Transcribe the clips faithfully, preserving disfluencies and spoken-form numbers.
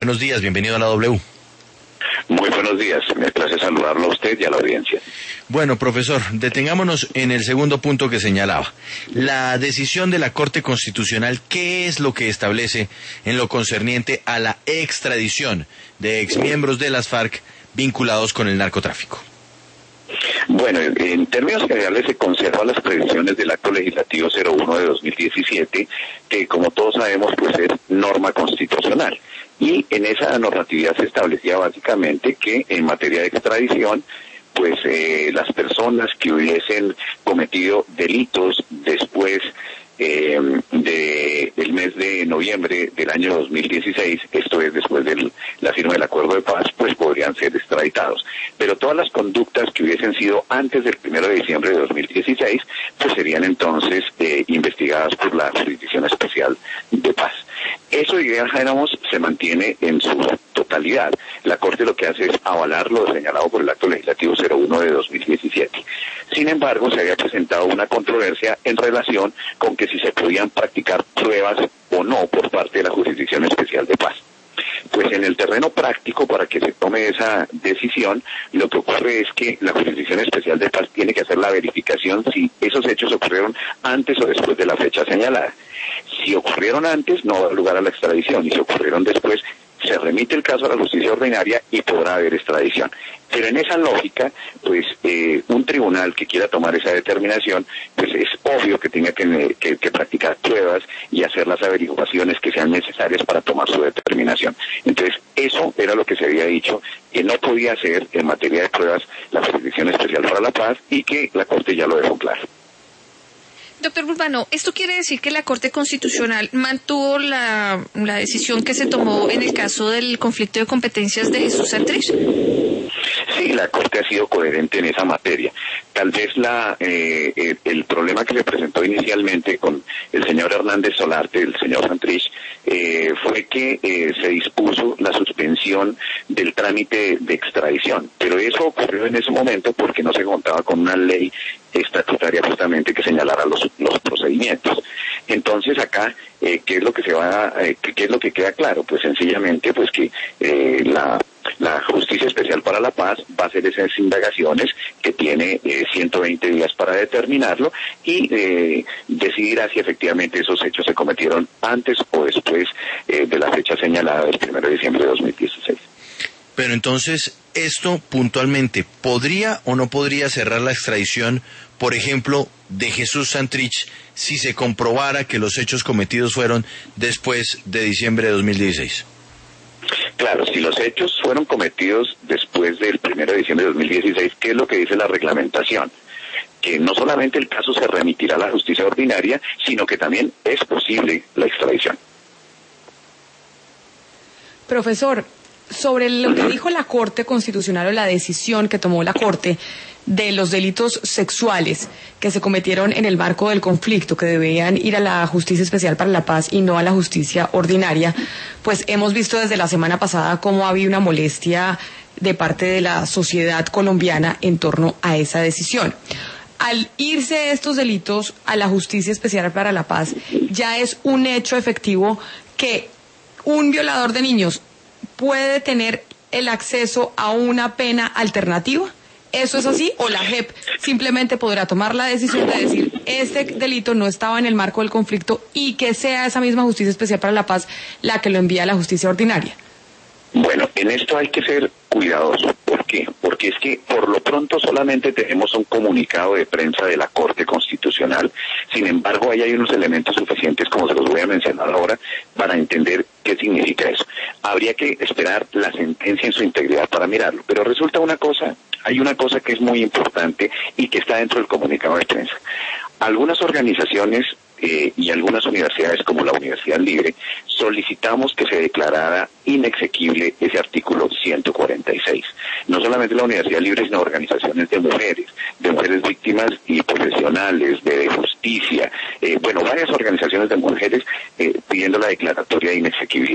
Buenos días, bienvenido a la W. Muy buenos días, me place saludarlo a usted y a la audiencia. Bueno, profesor, detengámonos en el segundo punto que señalaba. La decisión de la Corte Constitucional, ¿qué es lo que establece en lo concerniente a la extradición de exmiembros de las FARC vinculados con el narcotráfico? Bueno, en términos generales se conservan las previsiones del Acto Legislativo cero uno de dos mil diecisiete, que como todos sabemos pues es norma constitucional. Y en esa normatividad se establecía básicamente que en materia de extradición, pues eh, las personas que hubiesen cometido delitos después eh, de, del mes de noviembre del año dos mil dieciséis, esto es después de la firma del acuerdo de paz, pues podrían ser extraditados. Pero todas las conductas que hubiesen sido antes del primero de diciembre de dos mil dieciséis, pues serían entonces eh, investigadas por la Jurisdicción Especial de Paz. Eso, digamos, se mantiene en su totalidad. La Corte lo que hace es avalar lo señalado por el Acto Legislativo cero uno de dos mil diecisiete. Sin embargo, se había presentado una controversia en relación con que si se podían practicar pruebas o no por parte de la Jurisdicción Especial de Paz. Pues en el terreno práctico, para que se tome esa decisión, lo que ocurre es que la Jurisdicción Especial de Paz tiene que hacer la verificación si esos hechos ocurrieron antes o después de la fecha señalada. Si ocurrieron antes, no da lugar a la extradición, y si ocurrieron después, se remite el caso a la justicia ordinaria y podrá haber extradición. Pero en esa lógica, pues eh, un tribunal que quiera tomar esa determinación, pues es obvio que tenga que, que, que practicar pruebas y hacer las averiguaciones que sean necesarias para tomar su determinación. Entonces, eso era lo que se había dicho, que no podía hacer en materia de pruebas la Jurisdicción Especial para la Paz y que la Corte ya lo dejó claro. Doctor Burbano, ¿esto quiere decir que la Corte Constitucional mantuvo la, la decisión que se tomó en el caso del conflicto de competencias de Jesús Santrich? Sí, la Corte ha sido coherente en esa materia. Tal vez la eh, eh, el problema que se presentó inicialmente con el señor Hernández Solarte, el señor Santrich, eh, fue que eh, se dispuso la suspensión del trámite de extradición. Pero eso ocurrió en ese momento porque no se contaba con una ley estatutaria justamente que señalara los, los procedimientos. Entonces acá, eh, ¿qué es lo que se va, eh, qué es lo que queda claro? Pues sencillamente, pues que eh, la La Justicia Especial para la Paz va a hacer esas indagaciones que tiene eh, ciento veinte días para determinarlo y eh, decidirá si efectivamente esos hechos se cometieron antes o después eh, de la fecha señalada del primero de diciembre de dos mil dieciséis. Pero entonces, esto puntualmente, ¿podría o no podría cerrar la extradición, por ejemplo, de Jesús Santrich, si se comprobara que los hechos cometidos fueron después de diciembre de dos mil dieciséis? Claro, si los hechos fueron cometidos después del primero de diciembre de dos mil dieciséis, ¿qué es lo que dice la reglamentación? Que no solamente el caso se remitirá a la justicia ordinaria, sino que también es posible la extradición. Profesor, sobre lo que dijo la Corte Constitucional o la decisión que tomó la Corte de los delitos sexuales que se cometieron en el marco del conflicto, que debían ir a la Justicia Especial para la Paz y no a la justicia ordinaria, pues hemos visto desde la semana pasada cómo ha habido una molestia de parte de la sociedad colombiana en torno a esa decisión. Al irse estos delitos a la Justicia Especial para la Paz, ya es un hecho efectivo que un violador de niños puede tener el acceso a una pena alternativa. ¿Eso es así? ¿O la J E P simplemente podrá tomar la decisión de decir este delito no estaba en el marco del conflicto y que sea esa misma Justicia Especial para la Paz la que lo envía a la justicia ordinaria? Bueno, en esto hay que ser cuidadoso. ¿Por qué? Porque es que por lo pronto solamente tenemos un comunicado de prensa de la Corte Constitucional. Sin embargo, ahí hay unos elementos suficientes, como se los voy a mencionar ahora, para entender qué significa eso. Habría que esperar la sentencia en su integridad para mirarlo. Pero resulta una cosa, hay una cosa que es muy importante y que está dentro del comunicado de prensa. Algunas organizaciones eh, y algunas universidades, como la Universidad Libre, solicitamos que se declarara inexequible ese artículo ciento cuarenta y seis. No solamente la Universidad Libre, sino organizaciones de mujeres, de mujeres víctimas y profesionales, de justicia, eh, bueno, varias organizaciones de mujeres eh, pidiendo la declaratoria de inexequibilidad.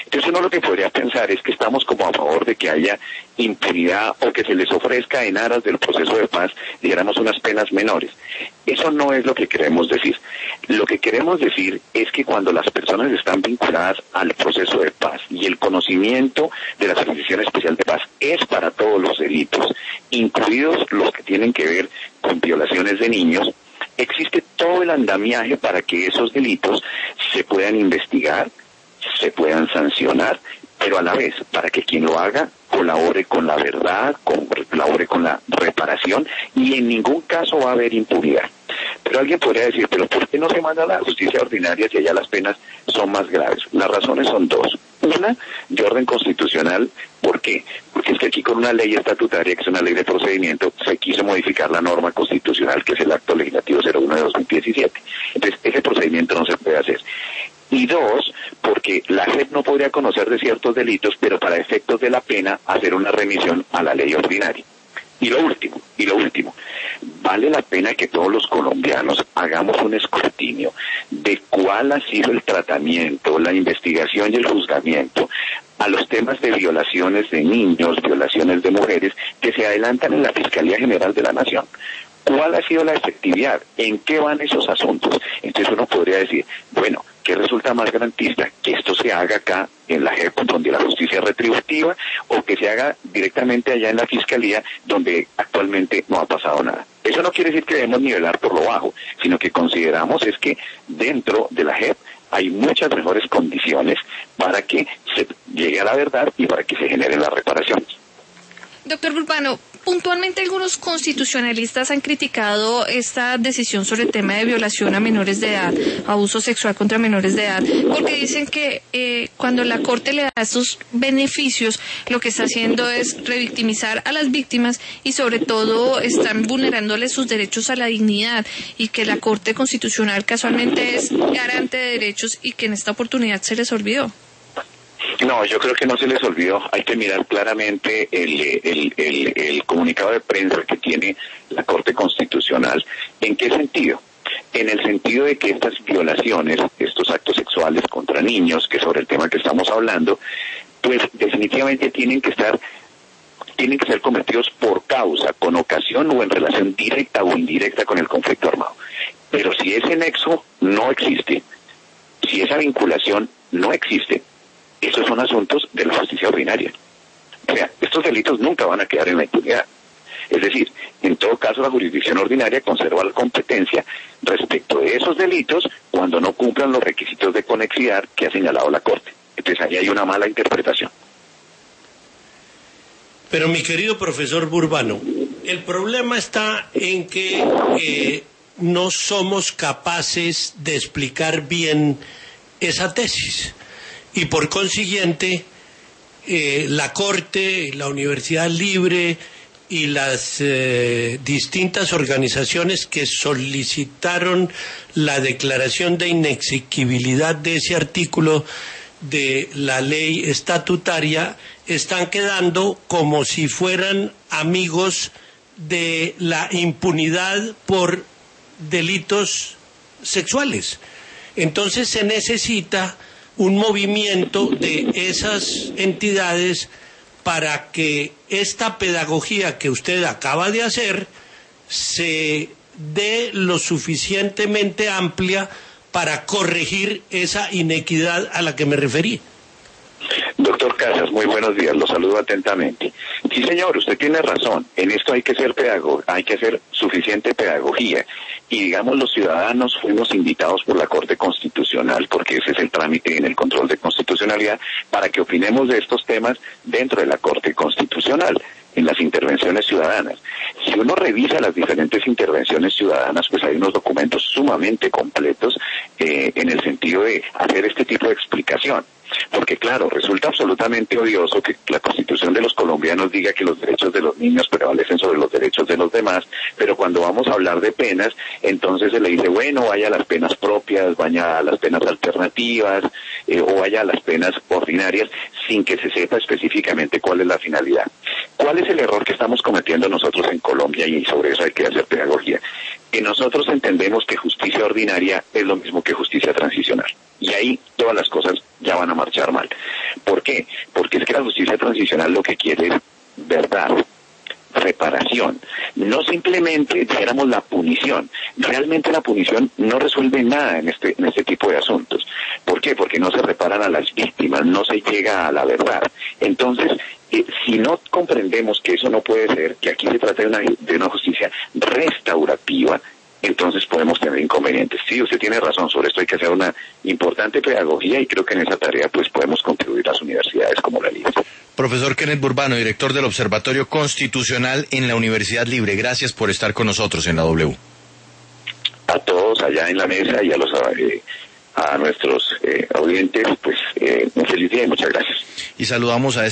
Entonces uno lo que podría pensar es que estamos como a favor de que haya impunidad o que se les ofrezca en aras del proceso de paz, dijéramos, unas penas menores. Eso no es lo que queremos decir. Lo que queremos decir es que cuando las personas están vinculadas al proceso de paz y el conocimiento de la Jurisdicción Especial de Paz es para todos los delitos, incluidos los que tienen que ver con violaciones de niños, existe todo el andamiaje para que esos delitos se puedan investigar, se puedan sancionar, pero a la vez para que quien lo haga colabore con la verdad, colabore con la reparación, y en ningún caso va a haber impunidad. Pero alguien podría decir, pero ¿por qué no se manda a la justicia ordinaria si allá las penas son más graves? Las razones son dos. Una, de orden constitucional. ¿Por qué? Porque es que aquí con una ley estatutaria, que es una ley de procedimiento, se quiso modificar la norma constitucional, que es el Acto Legislativo cero uno de dos mil diecisiete. Entonces, ese procedimiento no se puede hacer. Y dos, porque la J E P no podría conocer de ciertos delitos, pero para efectos de la pena hacer una remisión a la ley ordinaria. Y lo último, y lo último, vale la pena que todos los colombianos hagamos un escrutinio de cuál ha sido el tratamiento, la investigación y el juzgamiento a los temas de violaciones de niños, violaciones de mujeres, que se adelantan en la Fiscalía General de la Nación. ¿Cuál ha sido la efectividad? ¿En qué van esos asuntos? Entonces uno podría decir, bueno, ¿qué resulta más garantista? ¿Que esto se haga acá en la J E P, donde la justicia es retributiva, o que se haga directamente allá en la Fiscalía, donde actualmente no ha pasado nada? Eso no quiere decir que debemos nivelar por lo bajo, sino que consideramos es que dentro de la J E P hay muchas mejores condiciones para que se llegue a la verdad y para que se generen las reparaciones. Doctor Burbano, puntualmente algunos constitucionalistas han criticado esta decisión sobre el tema de violación a menores de edad, abuso sexual contra menores de edad, porque dicen que eh, cuando la Corte le da estos beneficios, lo que está haciendo es revictimizar a las víctimas y sobre todo están vulnerándoles sus derechos a la dignidad, y que la Corte Constitucional casualmente es garante de derechos y que en esta oportunidad se les olvidó. No, yo creo que no se les olvidó. Hay que mirar claramente el, el, el, el comunicado de prensa que tiene la Corte Constitucional. ¿En qué sentido? En el sentido de que estas violaciones, estos actos sexuales contra niños, que sobre el tema que estamos hablando, pues definitivamente tienen que estar, tienen que ser cometidos por causa, con ocasión o en relación directa o indirecta con el conflicto armado. Pero si ese nexo no existe, si esa vinculación no existe, esos son asuntos de la justicia ordinaria. O sea, estos delitos nunca van a quedar en la impunidad. Es decir, en todo caso la jurisdicción ordinaria conserva la competencia respecto de esos delitos cuando no cumplan los requisitos de conexidad que ha señalado la Corte. Entonces ahí hay una mala interpretación. Pero mi querido profesor Burbano, el problema está en que eh, no somos capaces de explicar bien esa tesis. Y por consiguiente, eh, la Corte, la Universidad Libre y las eh, distintas organizaciones que solicitaron la declaración de inexequibilidad de ese artículo de la ley estatutaria están quedando como si fueran amigos de la impunidad por delitos sexuales. Entonces se necesita un movimiento de esas entidades para que esta pedagogía que usted acaba de hacer se dé lo suficientemente amplia para corregir esa inequidad a la que me referí. Doctor Casas, muy buenos días, lo saludo atentamente. Sí, señor, usted tiene razón, en esto hay que ser pedago- hay que hacer suficiente pedagogía. Y digamos, los ciudadanos fuimos invitados por la Corte Constitucional, porque ese es el trámite en el control de constitucionalidad, para que opinemos de estos temas dentro de la Corte Constitucional, en las intervenciones ciudadanas. Si uno revisa las diferentes intervenciones ciudadanas, pues hay unos documentos sumamente completos eh, en el sentido de hacer este tipo de explicación. Porque claro, resulta absolutamente odioso que la Constitución de los colombianos diga que los derechos de los niños prevalecen sobre los derechos de los demás, pero cuando vamos a hablar de penas, entonces se le dice, bueno, vaya a las penas propias, vaya a las penas alternativas, eh, o vaya a las penas ordinarias, sin que se sepa específicamente cuál es la finalidad. ¿Cuál es el error que estamos cometiendo nosotros en Colombia? Y sobre eso hay que hacer pedagogía. Que nosotros entendemos que justicia ordinaria es lo mismo que justicia transicional. Y ahí todas las cosas ya van a marchar mal. ¿Por qué? Porque es que la justicia transicional lo que quiere es verdad, reparación, no simplemente dijéramos la punición. Realmente la punición no resuelve nada en este en este tipo de asuntos. ¿Por qué? Porque no se reparan a las víctimas, no se llega a la verdad. Entonces, eh, si no comprendemos que eso no puede ser, que aquí se trata de una, de una justicia restaurativa, entonces podemos tener inconvenientes. Sí, usted tiene razón, sobre esto hay que hacer una importante pedagogía y creo que en esa tarea pues podemos contribuir las universidades como la LIS. Profesor Kenneth Burbano, director del Observatorio Constitucional en la Universidad Libre, gracias por estar con nosotros en la W. A todos allá en la mesa y a los eh, a nuestros eh, oyentes, pues eh, un feliz día y muchas gracias. Y saludamos a